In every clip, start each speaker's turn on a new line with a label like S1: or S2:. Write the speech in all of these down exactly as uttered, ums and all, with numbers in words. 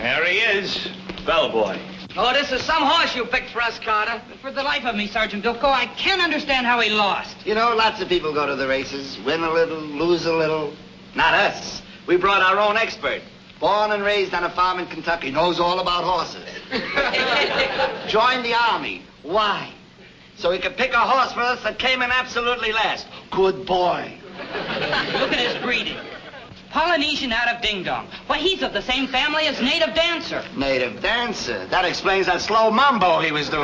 S1: There he is, bellboy.
S2: Oh, this is some horse you picked for us, Carter.
S3: But for the life of me, Sergeant Bilko, I can't understand how he lost.
S4: You know, lots of people go to the races, win a little, lose a little. Not us. We brought our own expert. Born and raised on a farm in Kentucky, knows all about horses. Joined the army. Why? So he could pick a horse for us that came in absolutely last. Good boy.
S3: Look at his breeding. Polynesian out of Ding Dong. Why, he's of the same family as Native Dancer.
S4: Native Dancer? That explains that slow mambo he was doing.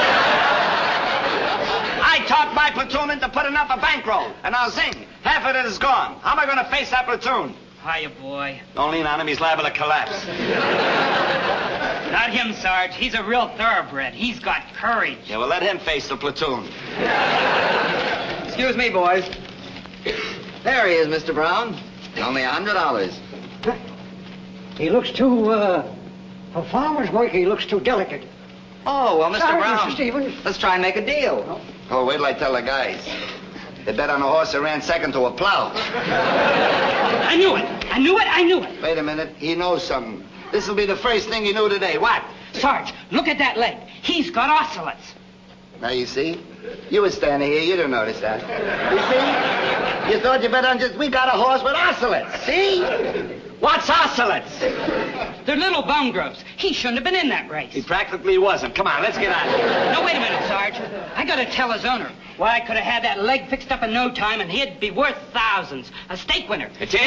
S4: I talked my platoon into putting up a bankroll, and now zing, half of it is gone. How am I going to face that platoon?
S3: Hiya, boy.
S4: Don't lean on him, he's liable to collapse.
S3: Not him, Sarge. He's a real thoroughbred. He's got courage.
S4: Yeah, well, let him face the platoon.
S2: Excuse me, boys. There he is, Mister Brown. Only a hundred dollars.
S5: He looks too, uh, for farmer's work, he looks too delicate.
S2: Oh, well, Mister
S5: Sorry,
S2: Brown.
S5: Mister Stevens.
S2: Let's try and make a deal.
S4: Oh, wait till I tell the guys. They bet on a horse that ran second to a plow.
S3: I knew it. I knew it. I knew it.
S4: Wait a minute. He knows something. This will be the first thing he knew today. What?
S3: Sarge, look at that leg. He's got ocelots.
S4: Now, you see? You were standing here. You didn't notice that. You see? You thought you bet on just... We got a horse with ocelots. See? What's ocelots?
S3: They're little bone growths. He shouldn't have been in that race.
S4: He practically wasn't. Come on, let's get out of here.
S3: No, wait a minute, Sarge. I gotta tell his owner. Why, I could have had that leg fixed up in no time, and he'd be worth thousands. A stake winner.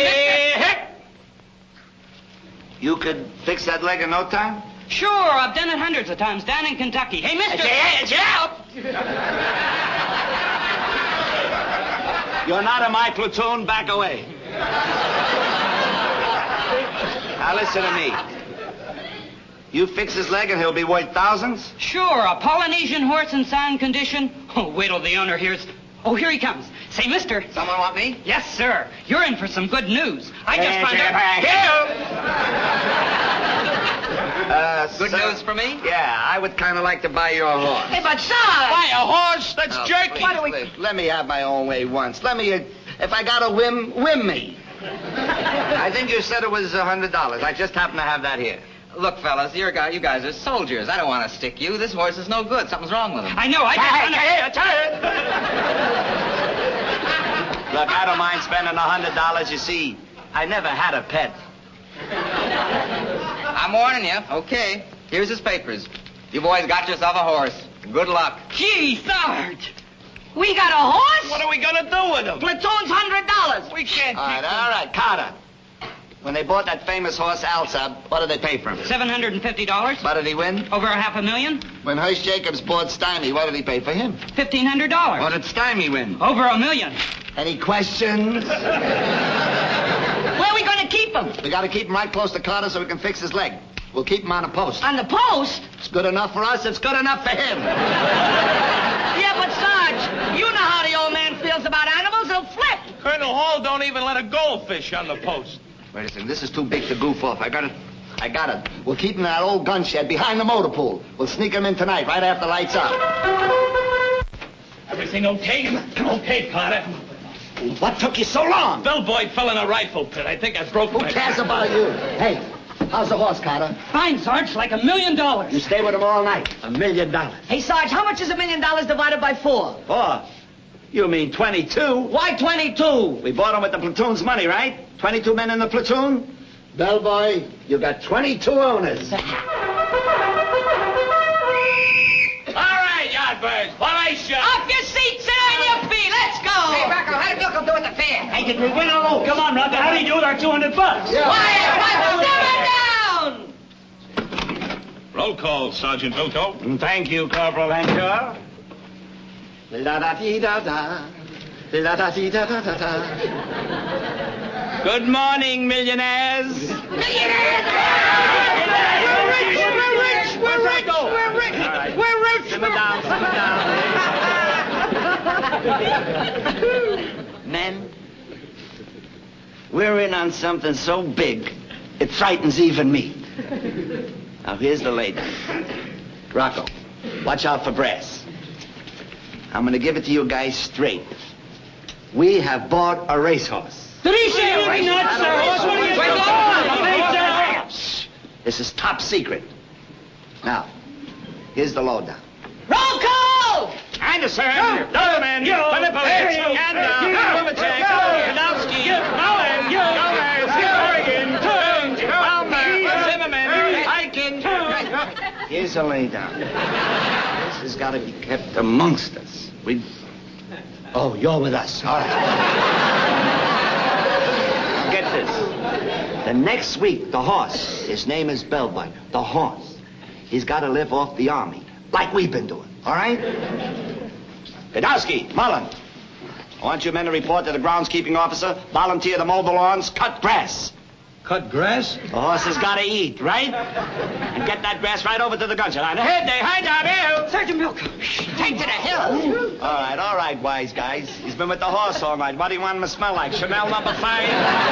S4: You could fix that leg in no time?
S3: Sure, I've done it hundreds of times down in Kentucky. Hey, mister...
S4: You're not in my platoon. Back away. Now, listen to me. You fix his leg and he'll be worth thousands?
S3: Sure, a Polynesian horse in sound condition. Oh, wait till the owner hears... Oh, here he comes. Say, mister...
S2: Someone want me?
S3: Yes, sir. You're in for some good news. I just found out...
S4: Uh,
S2: Good
S4: sir,
S2: news for me?
S4: Yeah, I would kind of like to buy your horse.
S2: Hey, but Sarge!
S1: Buy a horse? That's
S4: Oh,
S1: jerky.
S4: please, please, let me have my own way once. Let me, uh, if I got a whim, whim me. I think you said it was a hundred dollars. I just happen to have that here.
S2: Look, fellas, you're guy, you guys are soldiers. I don't want to stick you. This horse is no good. Something's wrong with him.
S3: I know, I just found out...
S4: Look, I don't mind spending a hundred dollars. You see, I never had a pet.
S2: I'm warning you. Okay. Here's his papers. You boys got yourself a horse. Good luck.
S3: Gee, Sarge!
S6: We got a horse?
S1: What are we going to do with him?
S6: Platoon's hundred dollars.
S1: We can't
S4: All right,
S1: keep him.
S4: all right, Carter. When they bought that famous horse, Alsab, what did they pay for him?
S3: seven hundred fifty dollars.
S4: What did he win?
S3: Over a half a million.
S4: When Hirsch Jacobs bought Stymie, what did he pay for him?
S3: fifteen hundred dollars.
S4: What did Stymie win?
S3: Over a million.
S4: Any questions?
S6: Where are we going to keep him?
S4: We got to keep him right close to Carter so we can fix his leg. We'll keep him on a post.
S6: On the post?
S4: It's good enough for us. It's good enough for him.
S6: Yeah, but Sarge, you know how the old man feels about animals. He'll flip.
S1: Colonel Hall don't even let a goldfish on the post.
S4: Wait a second. This is too big to goof off. I got it. I got it. We'll keep him in that old gun shed behind the motor pool. We'll sneak him in tonight, right after lights out.
S1: Everything okay? Okay, Carter.
S4: What took you so long?
S1: Bellboy fell in a rifle pit. I think I broke
S4: Who
S1: my...
S4: cares about you? Hey, how's the horse, Carter?
S3: Fine, Sarge, like a million dollars.
S4: You stay with him all night. A million dollars.
S6: Hey, Sarge, how much is a million dollars divided by four?
S4: Four? You mean twenty-two?
S6: Why twenty-two?
S4: We bought him with the platoon's money, right? twenty-two men in the platoon? Bellboy, you got twenty-two owners.
S1: All right, Yardbirds, formation.
S6: Off your seat, sit on your feet. Let's go.
S2: Hey, Rocco, how did Bilko do at the fair?
S5: Hey, did we win or lose? Come on, Rocco. How do you do with our two hundred bucks?
S4: Yeah.
S6: Quiet, simmer down.
S1: Roll call, Sergeant Bilko.
S4: Thank you, Corporal Henshaw. La-da-dee-da-da. La-da-dee-da-da-da-da. Good morning, millionaires.
S6: Millionaires!
S5: We're rich, we're rich, we're rich, we're rich,
S4: right.
S5: we're rich.
S4: Simmer down, simmer down. Men, we're in on something so big, it frightens even me. Now, here's the lady. Rocco, watch out for brass. I'm going to give it to you guys straight. We have bought a racehorse.
S5: Did he say anything nuts, sir? What are you doing?
S4: This is top secret. Now, here's the lowdown.
S6: Roll call!
S1: Anderson, Doberman, Filippo, Ganda, Kovacic, Podolsky, Mullen, Gomez, Corrigan, Turns, Palmer, Zimmerman, Eichen.
S4: Here's the laydown. This has got to be kept amongst us. We... Oh, you're with us. All right. Now get this. The next week, the horse, his name is Bellbite, the horse, he's got to live off the army, like we've been doing. All right? Podolsky, Mullen, I want you men to report to the groundskeeping officer, volunteer to mow the lawns, cut grass.
S5: Cut grass?
S4: The horse has got to eat, right? And get that grass right over to the gun shed. On ahead, they hide down here.
S3: Sergeant Bilko, take to the hill.
S4: All right, all right, wise guys. He's been with the horse all night. What do you want him to smell like? Chanel number five?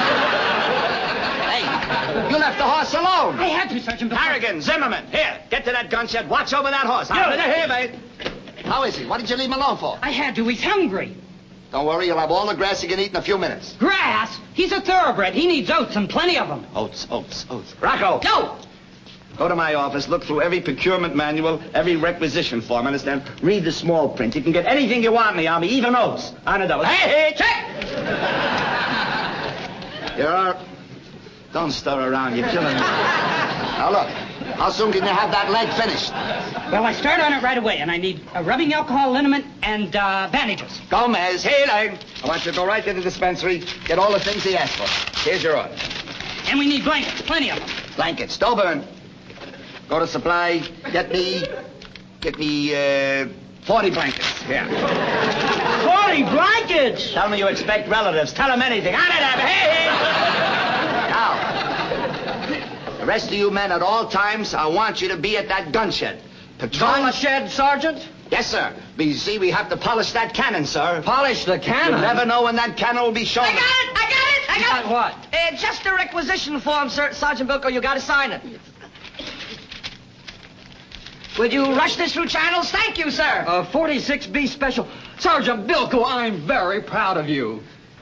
S4: Hey, you left the horse alone.
S3: I had to, Sergeant Bilko.
S4: Harrigan, Zimmerman, here, get to that gun shed. Watch over that horse. On here, mate. How is he? What did you leave him alone for?
S3: I had to. He's hungry.
S4: Don't worry, you'll have all the grass you can eat in a few minutes.
S3: Grass? He's a thoroughbred. He needs oats and plenty of them.
S4: Oats, oats, oats. Rocco!
S3: Go!
S4: Go to my office, look through every procurement manual, every requisition form, understand? Read the small print. You can get anything you want in the Army, even oats. On a double. Hey, hey, check! You're... Don't stir around, you're killing me. Now look, how soon can you have that leg finished?
S3: Well, I start on it right away, and I need a rubbing alcohol, liniment, and uh, bandages.
S4: Gomez, hey, leg. I want you to go right to the dispensary, get all the things he asked for. Here's your order.
S3: And we need blankets, plenty of them.
S4: Blankets. Doberman, go to supply, get me, get me, uh, forty blankets. Here.
S3: forty blankets?
S4: Tell me you expect relatives. Tell them anything. On it, Abby. Hey, hey. Now, the rest of you men at all times, I want you to be at that gun shed. Patrol...
S5: Gun shed, Sergeant?
S4: Yes, sir. But you see, we have to polish that cannon, sir.
S5: Polish the cannon?
S4: You never know when that cannon will be shown.
S6: I got it! I got it! I got
S5: You got
S6: it!
S5: what?
S6: Uh, just a requisition form, sir. Sergeant Bilko. You got to sign it. Would you rush this through channels? Thank you, sir.
S5: Uh, forty-six B Special. Sergeant Bilko, I'm very proud of you.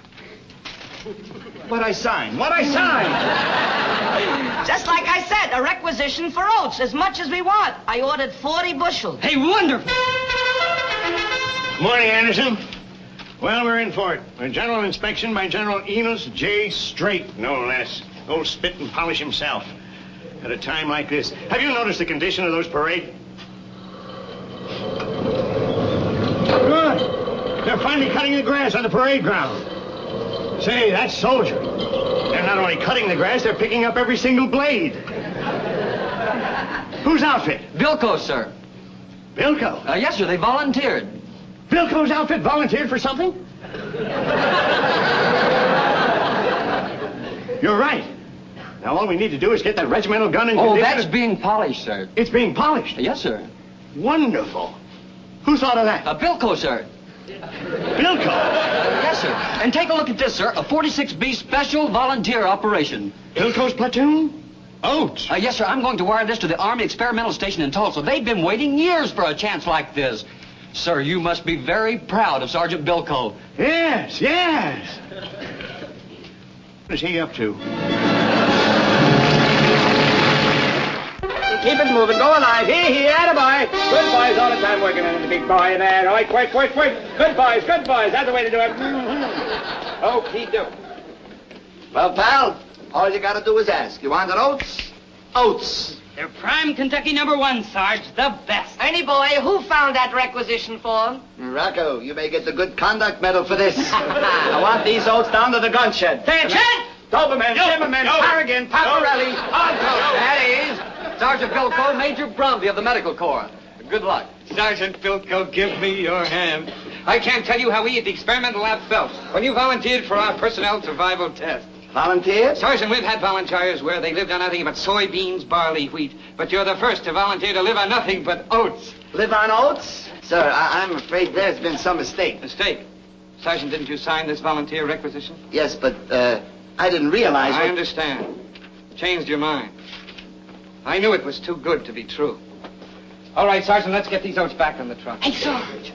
S4: What I sign? What I sign?
S6: Just like I said, a requisition for oats, as much as we want. I ordered forty bushels.
S3: Hey, wonderful.
S7: Morning, Anderson. Well, we're in for it. A general inspection by General Enos J. Strait, no less. Old spit and polish himself. At a time like this. Have you noticed the condition of those parade? Good. They're finally cutting the grass on the parade ground. Say, that's soldier. They're not only cutting the grass, they're picking up every single blade. Whose outfit?
S5: Bilko, sir.
S7: Bilko?
S5: Uh, yes, sir, they volunteered.
S7: Bilko's outfit volunteered for something? You're right. Now, all we need to do is get that regimental gun in
S5: Oh,
S7: condition.
S5: that's being polished, sir.
S7: It's being polished?
S5: Yes, sir.
S7: Wonderful. Who thought of that?
S5: Uh, Bilko, sir.
S7: Bilko?
S5: Yes, sir. And take a look at this, sir. A forty-six B Special Volunteer Operation.
S7: Bilko's platoon? Oats.
S5: Uh, yes, sir. I'm going to wire this to the Army Experimental Station in Tulsa. They've been waiting years for a chance like this. Sir, you must be very proud of Sergeant Bilko.
S7: Yes, yes. What is he up to?
S1: Keep it moving. Go alive. Here, here, attaboy. Good boys all the time working on the big boy there. All right, quick, quick, quick. Good boys, good boys. That's the way to do it. Okie doke.
S4: Well, pal, all you got to do is ask. You wanted oats? Oats.
S3: They're prime Kentucky number one, Sarge. The best.
S6: Any boy, who found that requisition form?
S4: Rocco, you may get the good conduct medal for this. I want these oats down to the gun shed.
S6: Attention!
S4: Doberman,
S1: No,
S4: Zimmerman,
S1: no,
S4: Harrigan, Paparelli.
S1: no.
S5: At ease. Sergeant Bilko, Major Brumby of the Medical Corps. Good luck.
S8: Sergeant Bilko, give me your hand. I can't tell you how we at the experimental lab felt when you volunteered for our personnel survival test.
S4: Volunteers?
S8: Sergeant, we've had volunteers where they lived on nothing but soybeans, barley, wheat. But you're the first to volunteer to live on nothing but oats.
S4: Live on oats? Sir, I- I'm afraid there's been some mistake.
S8: Mistake. Sergeant, didn't you sign this volunteer requisition?
S4: Yes, but uh, I didn't realize...
S8: I
S4: what...
S8: understand. Changed your mind. I knew it was too good to be true. All right, Sergeant, let's get these oats back on the truck.
S3: Hey, Sarge.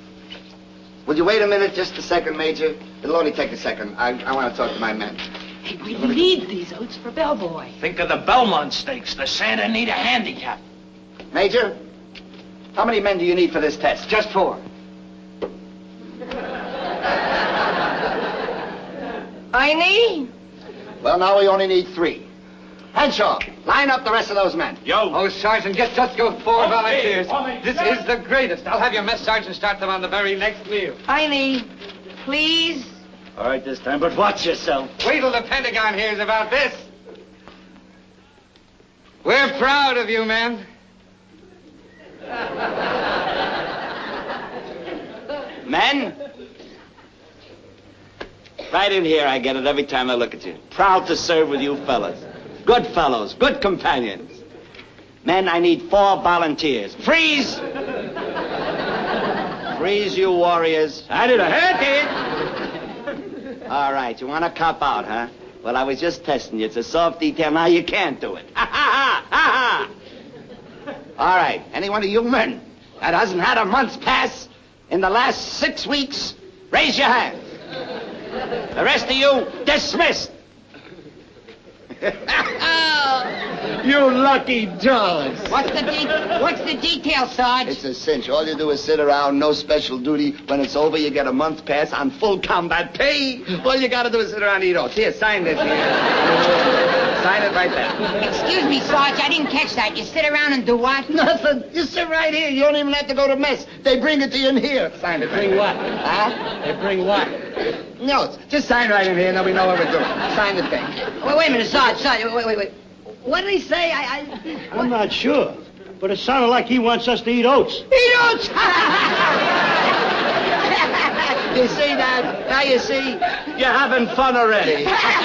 S4: Would you wait a minute, just a second, Major? It'll only take a second. I, I want to talk to my men.
S6: Hey, we need these oats for Bellboy.
S9: Think of the Belmont Stakes, the Santa Anita Handicap.
S4: Major, how many men do you need for this test?
S8: Just four.
S6: I need?
S4: Well, now we only need three. Henshaw, line up the rest of those men.
S8: Yo. Oh, Sergeant, get just go four
S9: Okay,
S8: volunteers.
S9: okay.
S8: This is the greatest. I'll have your mess sergeant start them on the very next meal.
S6: I need. Please?
S4: All right this time, but watch yourself.
S8: Wait till the Pentagon hears about this. We're proud of you, men.
S4: Men? Right in here, I get it every time I look at you. Proud to serve with you fellas. Good fellows, good companions. Men, I need four volunteers. Freeze! Freeze, you warriors.
S1: I did a haircut.
S4: All right, you want to cop out, huh? Well, I was just testing you. It's a soft detail. Now you can't do it. Ha, ha, ha, ha, ha. All right, any one of you men that hasn't had a month's pass in the last six weeks, raise your hand. The rest of you, dismissed.
S1: You lucky dogs.
S6: What's the de- What's the detail, Sarge?
S4: It's a cinch. All you do is sit around, no special duty. When it's over, you get a month's pass on full combat pay. All you got to do is sit around and eat oats. Here, sign this here. Sign it right there.
S6: Excuse me, Sarge, I didn't catch that. You sit around and do what?
S4: Nothing. You sit right here. You don't even have to go to mess. They bring it to you in here. Sign it.
S1: Bring what?
S4: Huh?
S1: They bring what?
S4: No, just sign right in here and then we know what we're doing. Sign the thing.
S6: Wait, wait a minute, Sarge, Sarge, wait, wait, wait. What did he say? I, I...
S7: I'm not sure, but it sounded like he wants us to eat oats.
S6: Eat oats!
S4: You see that? Now you see? You're having fun already.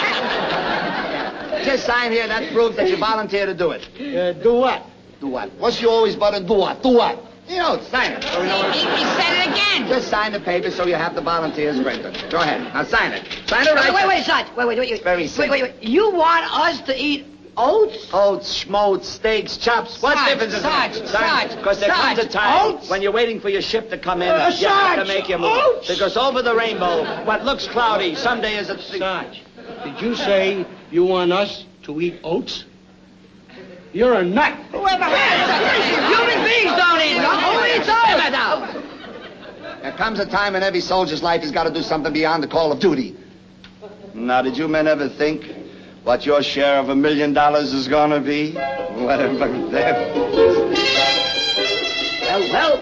S4: Just sign here. That proves that you volunteer to do it.
S7: Uh, do what?
S4: Do what? What's you always but do what? Do what? You know, sign it. So we know
S6: he, he said it again.
S4: Just sign the paper so you have the volunteers printed. Go ahead. Now sign it. Sign it right.
S6: Wait, wait, wait, Sarge. Wait, wait, wait. wait.
S4: Very
S6: wait,
S4: simple.
S6: wait, wait. You want us to eat oats?
S4: Oats, schmotes, steaks, chops. What
S6: Sarge,
S4: difference does
S6: Sarge,
S4: it make?
S6: Sarge,
S4: Because there
S6: Sarge,
S4: comes a time
S6: oats?
S4: when you're waiting for your ship to come in,
S7: Uh,
S4: you have to
S7: Sarge,
S4: make your move.
S7: oats?
S4: Because over the rainbow, what looks cloudy someday is a...
S7: Sarge, did you say you want us to eat oats? You're a nut.
S6: Whoever has human beings don't eat them. Who eats oats?
S4: There comes a time in every soldier's life he's got to do something beyond the call of duty. Now, did you men ever think what your share of a million dollars is going to be? Whatever that...
S6: Well, well.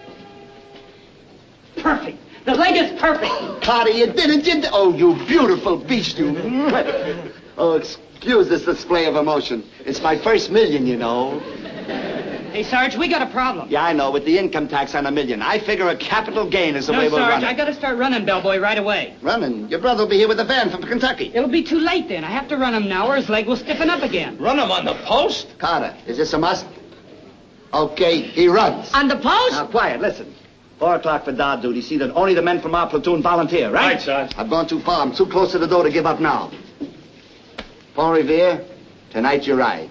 S3: Perfect. The leg is perfect.
S4: Carter, you did it, you did... Oh, you beautiful beast, you... Oh, excuse this display of emotion. It's my first million, you know.
S3: Hey, Sarge, we got a problem.
S4: Yeah, I know, with the income tax on a million. I figure a capital gain is the
S3: No,
S4: way we'll
S3: Sarge,
S4: run it.
S3: I got to start running Bellboy right away.
S4: Running? Your brother will be here with a van from Kentucky.
S3: It'll be too late then. I have to run him now or his leg will stiffen up again.
S9: Run him on the post?
S4: Carter, is this a must? Okay, he runs.
S6: On the post?
S4: Now, quiet, listen. Four o'clock for guard duty. See that only the men from our platoon volunteer, right?
S7: Right, Sarge.
S4: I've gone too far. I'm too close to the door to give up now. Pont Revere, tonight you ride.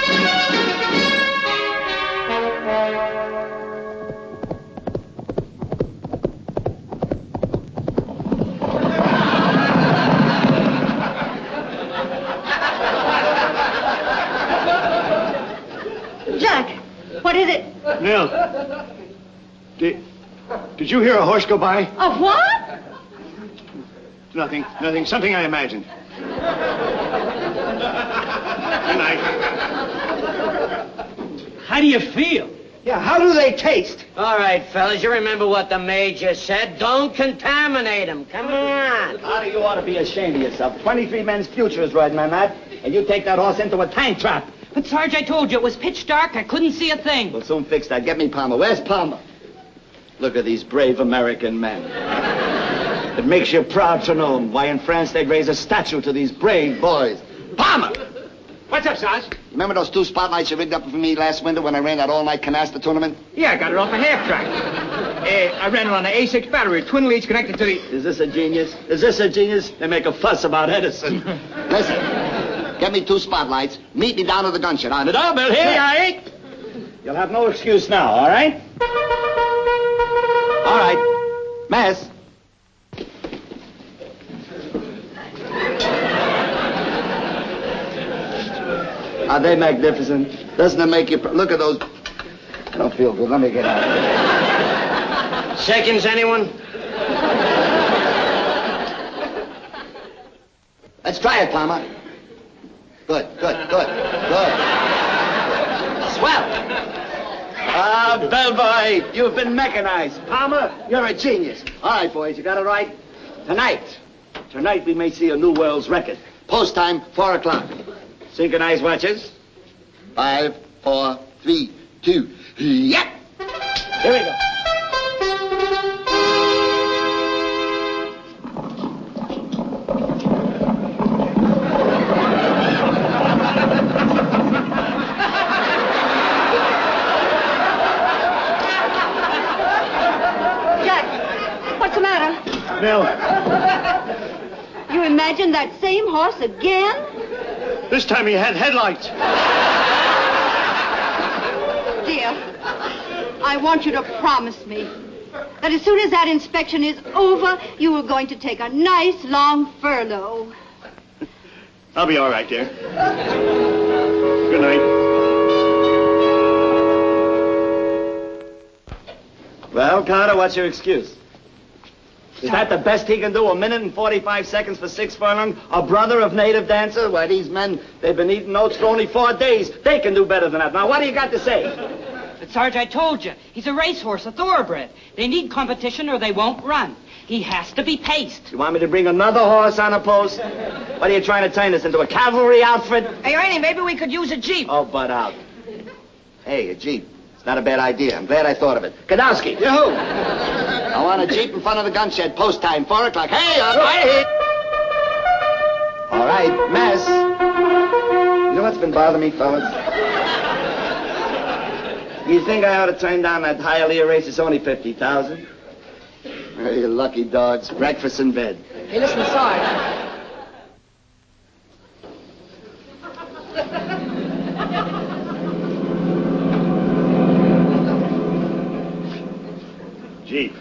S6: Jack, what is it?
S7: Nell, did, did you hear a horse go by?
S6: A what?
S7: Nothing, nothing. Something I imagined. Good night.
S3: How do you feel?
S1: Yeah, how do they taste?
S6: All right, fellas, you remember what the major said. Don't contaminate them. Come on.
S4: Carter, you ought to be ashamed of yourself. Twenty-three men's future is riding on that, and you take that horse into a tank trap.
S3: But, Sarge, I told you, it was pitch dark. I couldn't see a thing.
S4: We'll soon fix that. Get me Palmer. Where's Palmer? Look at these brave American men. It makes you proud to know them. Why, in France, they'd raise a statue to these brave boys. Palmer!
S1: What's up, Sarge?
S4: Remember those two spotlights you rigged up for me last winter when I ran that all-night canasta tournament?
S1: Yeah, I got it off a half track. Uh, I ran it on the A six battery, twin leads connected to the...
S4: Is this a genius? Is this a genius? They make a fuss about Edison. Listen, get me two spotlights. Meet me down to the gun shed. On the doorbell, here I ain't. You'll have no excuse now, all right? All right. Mass. Are they magnificent? Doesn't it make you... Pr- Look at those... I don't feel good. Let me get out.
S9: Seconds, anyone?
S4: Let's try it, Palmer. Good, good, good, good. Swell. Ah, bellboy, you've been mechanized. Palmer, you're a genius. All right, boys, you got it right. Tonight, tonight we may see a new world's record. Post time, four o'clock. Synchronized watches. Five, four, three, two, yep. Here we go.
S7: Nell.
S10: You imagined that same horse again?
S7: This time he had headlights.
S10: Dear, I want you to promise me that as soon as that inspection is over, you are going to take a nice long furlough.
S7: I'll be all right, dear. Good night.
S4: Well, Carter, what's your excuse? Is that the best he can do? A minute and forty-five seconds for six furlong? A brother of native dancer? Why, these men, they've been eating oats for only four days. They can do better than that. Now, what do you got to say?
S3: But, Sarge, I told you. He's a racehorse, a thoroughbred. They need competition or they won't run. He has to be paced.
S4: You want me to bring another horse on a post? What are you trying to turn this into, a cavalry outfit?
S6: Hey, Ernie, maybe we could use a Jeep.
S4: Oh, butt out. Hey, a Jeep. It's not a bad idea. I'm glad I thought of it. Kadowski. Yoo-hoo. I want a Jeep in front of the gun shed. Post time, four o'clock. Hey, all right. All right, mess. You know what's been bothering me, fellas? You think I ought to turn down that Hialeah race? It's only fifty thousand. Hey, you lucky dogs. Breakfast in bed.
S6: Hey, listen, Sarge.
S7: Jeep.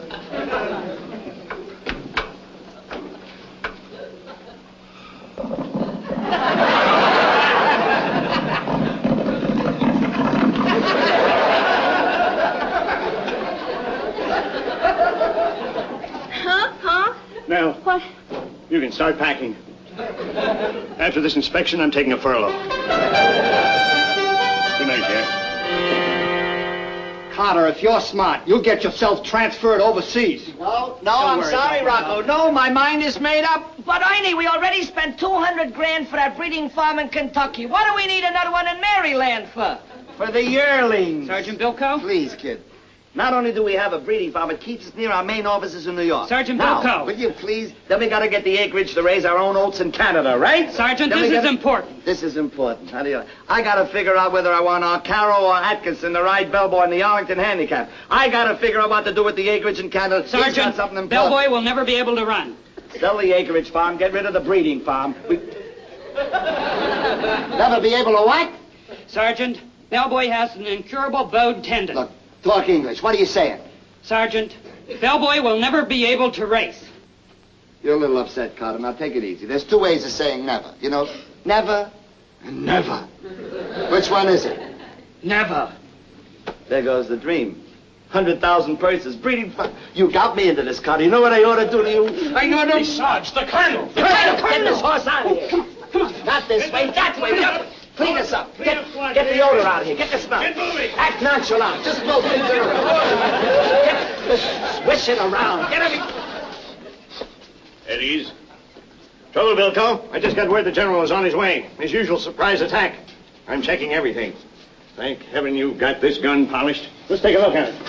S10: Huh? Huh?
S7: Now,
S10: What?
S7: you can start packing. After this inspection, I'm taking a furlough. Good night, dear.
S5: Carter, if you're smart, you'll get yourself transferred overseas.
S4: No, no, I'm
S5: worry
S4: sorry,
S5: about
S4: Rocco. No, my mind is made up.
S6: But, Ernie, we already spent two hundred grand for that breeding farm in Kentucky. What do we need another one in Maryland for?
S4: For the yearlings.
S3: Sergeant Bilko?
S4: Please, kid. Not only do we have a breeding farm, it keeps us near our main offices in New York.
S3: Sergeant
S4: now,
S3: Bilko.
S4: Will you please? Then we got to get the acreage to raise our own oats in Canada, right?
S3: Sergeant,
S4: Then
S3: this
S4: we
S3: is
S4: gotta-
S3: important.
S4: This is important. How do you? I got to figure out whether I want Arcaro or Atkinson to ride Bellboy in the Arlington Handicap. I got to figure out what to do with the acreage in Canada. He's got
S3: Sergeant,
S4: something important.
S3: Bellboy will never be able to run.
S4: Sell the acreage farm. Get rid of the breeding farm. We...
S5: Never be able to what?
S3: Sergeant, Bellboy has an incurable bowed tendon.
S5: Look, talk English. What are you saying?
S3: Sergeant, Bellboy will never be able to race.
S4: You're a little upset, Carter. Now, take it easy. There's two ways of saying never. You know, never and never. Which one is it?
S3: Never.
S4: There goes the dream. Hundred thousand purses, breeding fun. You got me into this, Carter. You know what I ought to do to you? I know to...
S9: Hey, Sarge, the Colonel.
S4: Colonel, get this horse out of here. Come on, come on. Not this way, that way. That way. Clean us up. Get, get the odor out of here. Get the smell.
S9: Get moving.
S4: Act nonchalant. Just blow things around. Get, swish it around. Get every...
S7: At ease. Trouble, Bilko. I just got word the general is on his way. His usual surprise attack. I'm checking everything. Thank heaven you got this gun polished. Let's take a look at it.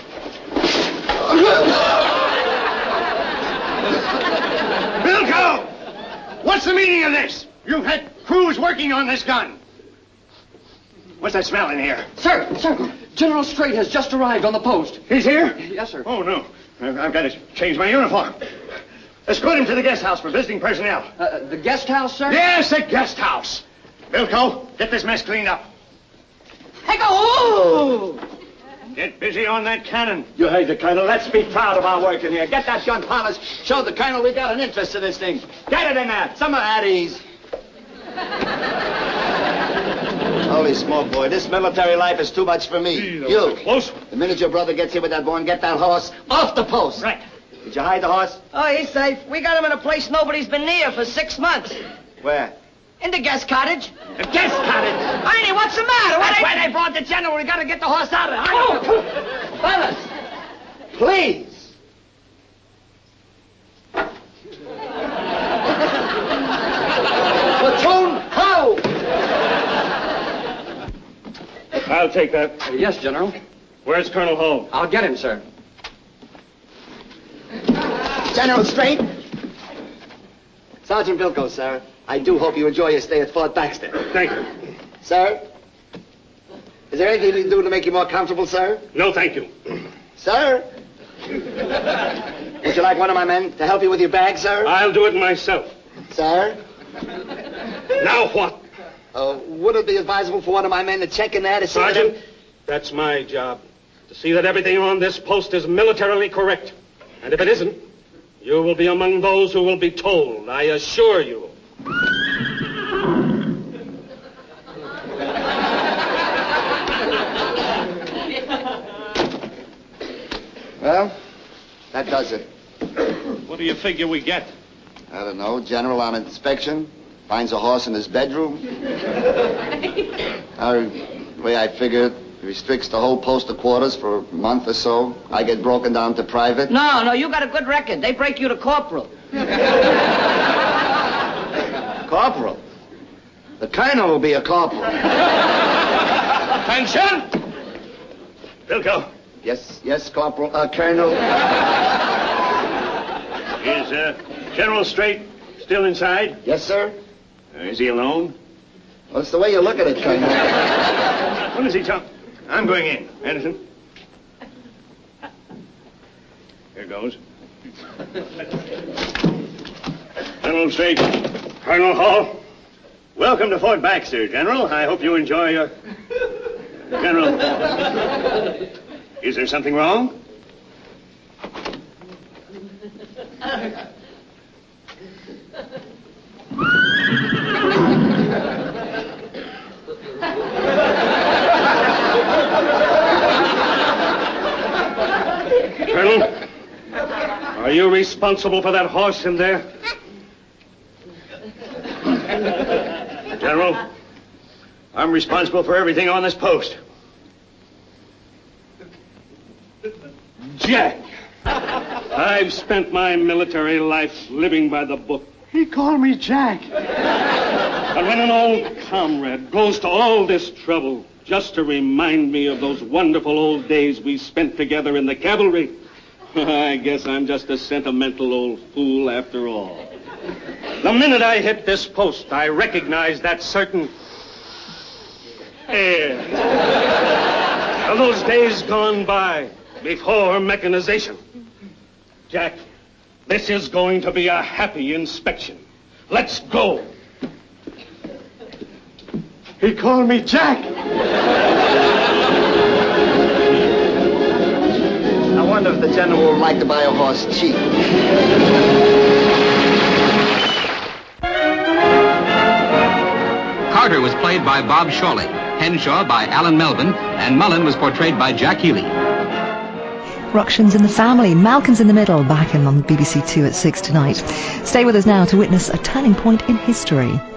S7: Bilko! What's the meaning of this? You've had crews working on this gun. What's that smell in here?
S5: Sir, sir, General Strait has just arrived on the post.
S7: He's here?
S5: Yes, sir.
S7: Oh, no. I've I've got to change my uniform. Escort him to the guest house for visiting personnel.
S5: Uh, the guest house, sir?
S7: Yes, the guest house. Bilko, get this mess cleaned up.
S6: Hey, go! Ooh!
S7: Get busy on that cannon.
S4: You heard the colonel. Let's be proud of our work in here. Get that gun polished. Show the colonel we got an interest in this thing. Get it in there. Some at ease. Really, small boy, this military life is too much for me. You,
S9: Close.
S4: the minute your brother gets here with that boy, get that horse off the post.
S3: Right.
S4: Did you hide the horse?
S6: Oh, he's safe. We got him in a place nobody's been near for six months.
S4: Where?
S6: In the guest cottage.
S1: The guest cottage.
S6: Ernie, what's the matter? What
S1: That's
S6: I-
S1: why they brought the general. We got to get the horse out of there.
S6: Oh, fellas,
S4: Please. Platoon, ho!
S9: I'll take that.
S5: Uh, yes, General.
S9: Where's Colonel Hull?
S5: I'll get him, sir.
S4: General Strait. Sergeant Bilko, sir. I do hope you enjoy your stay at Fort Baxter.
S9: Thank you.
S4: Sir? Is there anything we can do to make you more comfortable, sir?
S9: No, thank you.
S4: Sir? Would you like one of my men to help you with your bag, sir?
S9: I'll do it myself.
S4: Sir?
S9: Now what?
S4: Uh, would it be advisable for one of my men to check in there to see that-
S9: Sergeant, that's my job. To see that everything on this post is militarily correct. And if it isn't, you will be among those who will be told, I assure you.
S4: Well, that does it.
S9: What do you figure we get?
S4: I don't know. General on inspection. Finds a horse in his bedroom. uh, the way I figure it, restricts the whole postal quarters for a month or so. I get broken down to private.
S6: no, no, you got a good record. They break you to corporal.
S4: Corporal. The colonel will be a corporal.
S9: Attention! Bilko.
S4: Yes, yes, Corporal. Uh, Colonel.
S7: Is uh, General Strait still inside?
S4: Yes, sir?
S7: Uh, is he alone?
S4: Well, it's the way you look at it, Colonel.
S7: What does he talk? I'm going in. Anderson. Here goes. General Strait. Colonel Hall. Welcome to Fort Baxter, General. I hope you enjoy your... General. Is there something wrong?
S9: Colonel, are you responsible for that horse in there?
S7: General, I'm responsible for everything on this post.
S9: Jack! I've spent my military life living by the book.
S7: He called me Jack.
S9: But when an old comrade goes to all this trouble just to remind me of those wonderful old days we spent together in the cavalry, I guess I'm just a sentimental old fool after all. The minute I hit this post, I recognized that certain air of those days gone by before mechanization. Jack, this is going to be a happy inspection. Let's go.
S7: He called me Jack.
S4: I wonder if the general would like to buy a horse cheap.
S11: Carter was played by Bob Shawley, Henshaw by Alan Melvin, and Mullen was portrayed by Jack Healy.
S12: Ructions in the Family, Malcolm's in the Middle, back in on B B C Two at six tonight. Stay with us now to witness a turning point in history.